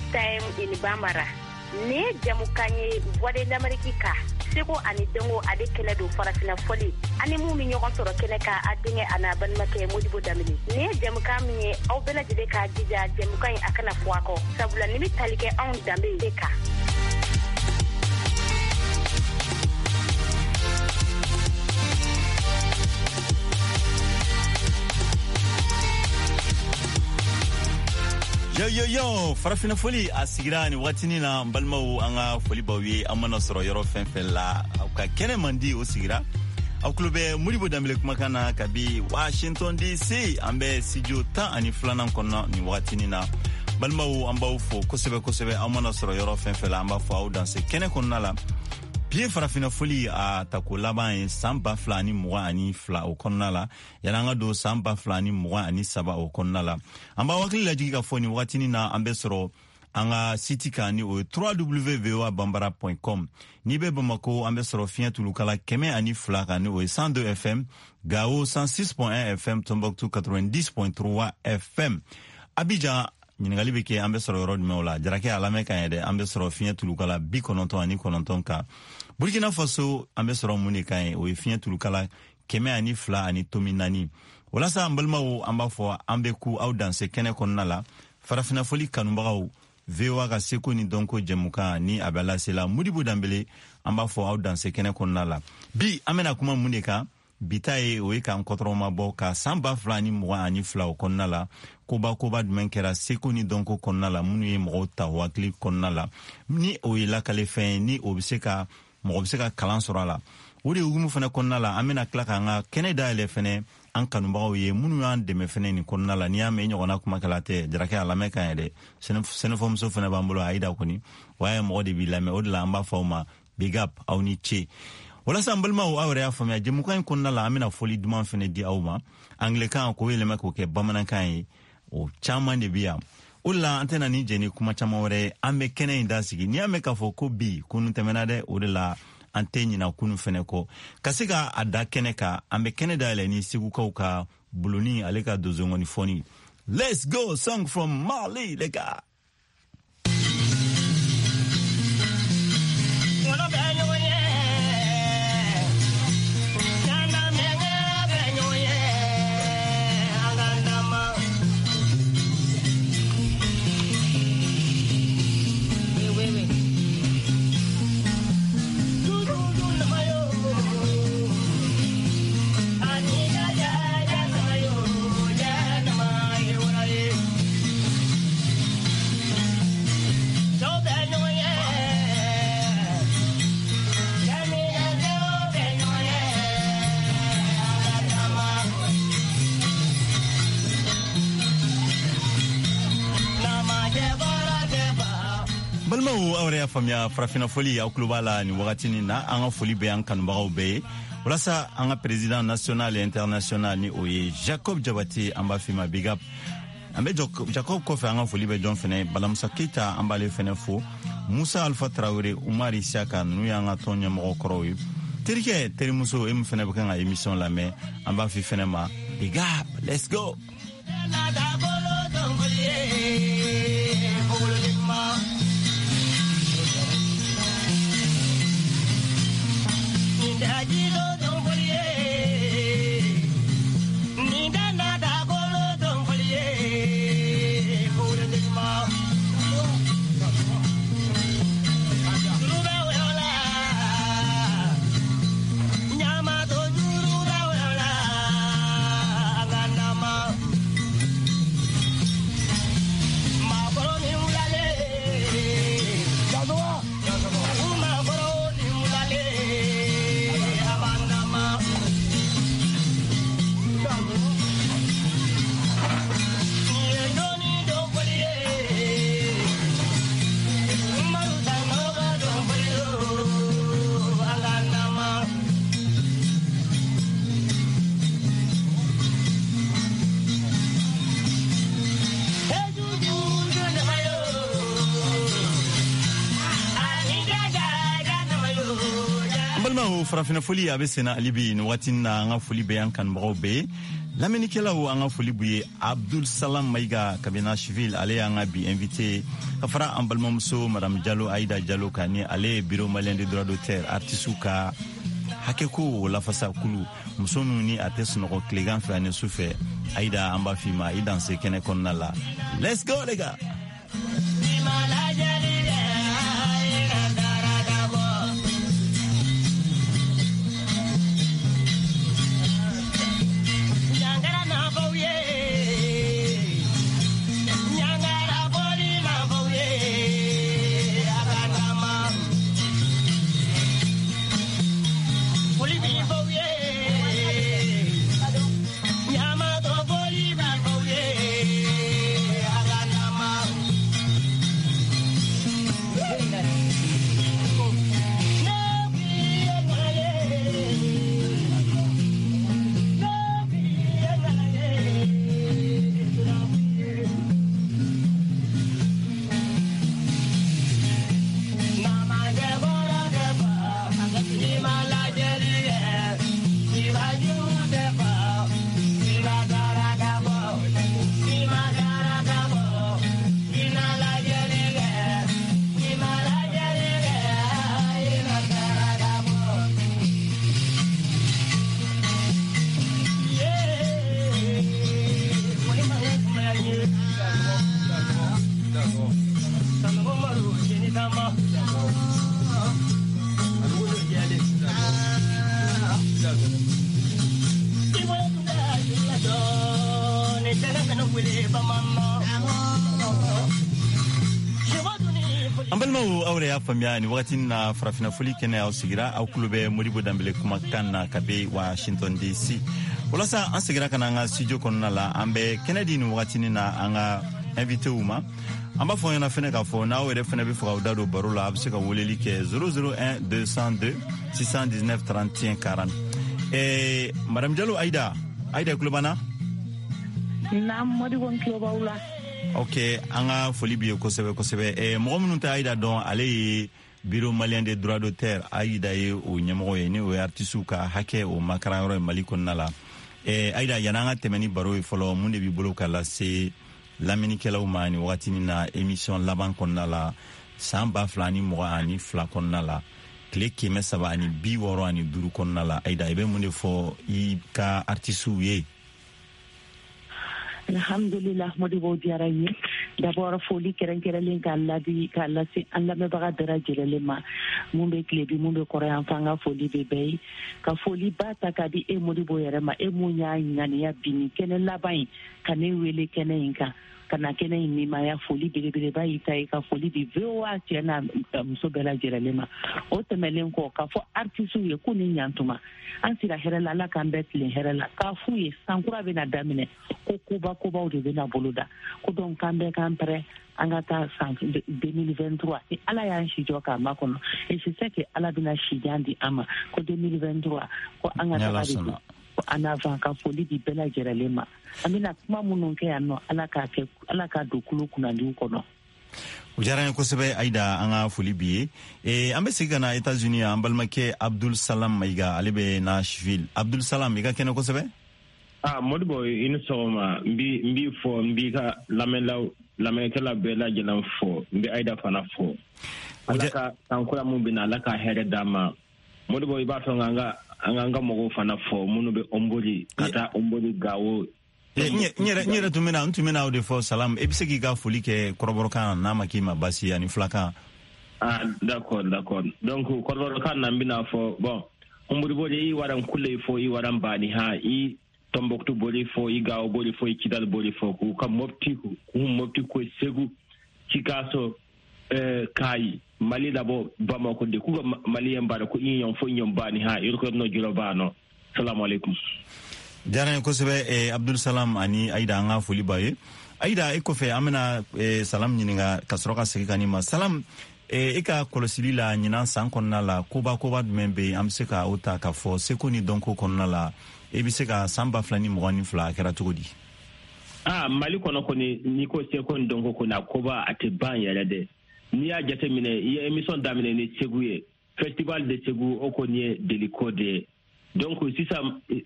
time in Bambara. Ne jamukanye voix de l'Amérique ka. Seko ani dengo ade kele do farafina foli. Ani mu mi ñogon toro kele ka adinge ana ban make Modibo Damini. Ne jamuka mi aw bela jide ka jija jamuka akana fuako. Sabula nimi talike on dambe deka. Yo, farafina foli asigira ni watini na mbalmawu anga foli bawi amana soro yoro fenfela ka kene mandi o sigira aklube Modibo Dambele kumakana kabi Washington DC ambe studio ta ani flana kono ni watini na balmawu ambawu fo kosebe amana soro yoro fenfela amba fo au danse kene kono la Pie farafina foli a takolaba en samba flani mwa ani fla o konnala yananga do samba flani mwa ani saba o konnala amba wakili la jigi ka foni watini na ambesoro anga siti kani o www.bambara.com nibe Bamako ambesoro fien tulukala keme ani fla kani o 102 FM Gao 106.1 FM Tombouctou 90.3 FM Abidjan Nyingali beke ambe soro road meola jarake alame kanyede ambe soro fien tulukala bi kononton ani kononton ka Burkina Faso ambe soro muni kanye o fien tulukala keme ani fla ani tominani wala sa ambalma o amba fo ambe ku au danse kene konnala farafina foli kanumbaga vewa ga seko ni donko jemuka ni abala sela Modibo Dambele amba fo au danse kene konnala bi amena kuma muneka bitaye o ka nkotroma bo ka samba flani mwa ani fla o konnala koba dumenkera seko ni donko konnala munu ye mota wakli konnala ni o ila kalefen ni obiseka kalan sorala odi ugumu fana konnala amena klaka nga Canada ele fene an kanumbawo ye munu an deme fene ni konnala ni ame nyogona kuma kalate jarake alame kan yede senefom so fene bambulo aida koni waye modi bilame odla amba fawma big up au ni che wala sambalma o awre afamya jemukan konnala amena foli duman fene di awma anglican ko wele mako ke bamanan kan o chama de biya ulla antena ni jeni kuma chama wore ambe kene indasigi ni ame ka foko bi kunu temenade odela anteni na kunu fene ko kasika ada kene ka ambe kene dale ni sigu kauka buluni aleka dozongoni foni. Let's go song from Mali lega. Balmawu awre afamya farafina foli ya klubala ni wakatini na anga foli be an kanubagaw be walasa anga president national et international ni oye Jacob Jabati amba fima big up ambe Jacob kofe anga foli be John fene Balamusa Keita amba le fene fo Musa Alpha Traoré Umari Siaka nu yanga tonya mo korowi terike terimuso em fene bukanga emission la me amba fi fene ma big up let's go Abanda farafina foli abe sena alibi no watina nga foli be an kan barobe lamenikela wo anga foli buye Abdul Salam Maiga kabina civil ale anga bi invité afara ambalmamso madame Diallo Aïda Diallo kani ale bureau malien de droit d'auteur artisuka hakeko la fasa kulu musonu ni atesno ko klegan fa ne sufe Aïda amba fima idan se kene konnala. Let's go les gars. Ambalmo awre ya famia ni wakati na farafina fuli kene au sigira au kulube Modibo Dambele kumakan na kabe Washington DC. Walasa an sigira kana nga studio kono la ambe Kennedy ni wakati na anga invité uma. Amba fo yana fene ka fo na were fene be fo dado barola abse ka woleli ke 001 202 619 31 40. Madame Diallo Aïda kulubana? Na Modibo Nklobawula. Ok, anga foli biye kosebe mo munun ta Aïda don ale bureau malien de droit d'auteur Aïda ye o nyamo ye ni o artistu ka hake o makararo Mali konnala Aïda yananga temeni baro e folo munde bi bolo kala se lamini kela o mani watini na émission laban konnala samba flani mo ani fla konnala kle keme saba ani bi woro ani duru konnala Aïda ebe munde fo I ka artistu ye. Alhamdulillah Modibo diaraye d'abord foli kerenkerelen kala si Allah me baga darajele ma mumbe klebi mumbe korean fanga foli bebe ka foli bata kadi e Modibo yerema e munya nyani ya bini kene labai kane wele kene inka kana kene ni ma ya foli bebe ba itai ka foli di VOA tena msobela jerelema o temelen ko ka fo artistu ye kuni nyantuma ansira herela la kambetlen herela ka fuye sankura bena damine ko kuba o de bena boloda ko don kambe kampre angata 2023 et ala ya nshijwa ka makono et c'est ça que ala bina shijandi ama ko 2023 ko angata ko anava ka foli di bela jerelema amina kuma mununke yanno ala ka dokulu kuna ndi ukono Ujaran kosebe Aïda anga foli biye ambe sigana États-Unis ambalmake Abdul Salam Maiga alebe Nashville. Abdul Salam Maiga kene kosebe Modibo inu soma mbi fo mbi ka lamela bela jelan fo mbi Aïda fana fo alaka tankula mubina alaka here dama Modibo ibato nganga mogo fana fo munu be omboli kata omboli gawo nyere tumina o de fo salam ebiseki ga foli ke koroborokan na makima basi ani flaka d'accord donc koroborokan na mbina fo bon omboli boli waran kulle fo I waran bani ha I Tombouctou boli fo I gawo boli fo I Kidal boli fo ku kam mopti ko segu Chicago kai Mali dabo Bamako de ku Mali yamba ko union fo union bani ha irko no juro bano. Assalamu alaikum. Jara ko sebe Abdul Salam ani Aïda nga foli baye Aïda e ko fe amena salam nyininga kasroka sekani ma salam e ka kolosili la nyina san konna la koba membe amseka ota ka fo sekoni donko konna la e biseka samba flani mwani fla kera tugodi Mali kono ni ko sekoni donko kona koba ate ban yala de ni ya jate mine ya emission damine ni seguye festival de Ségou o ko ni deliko de donc sisan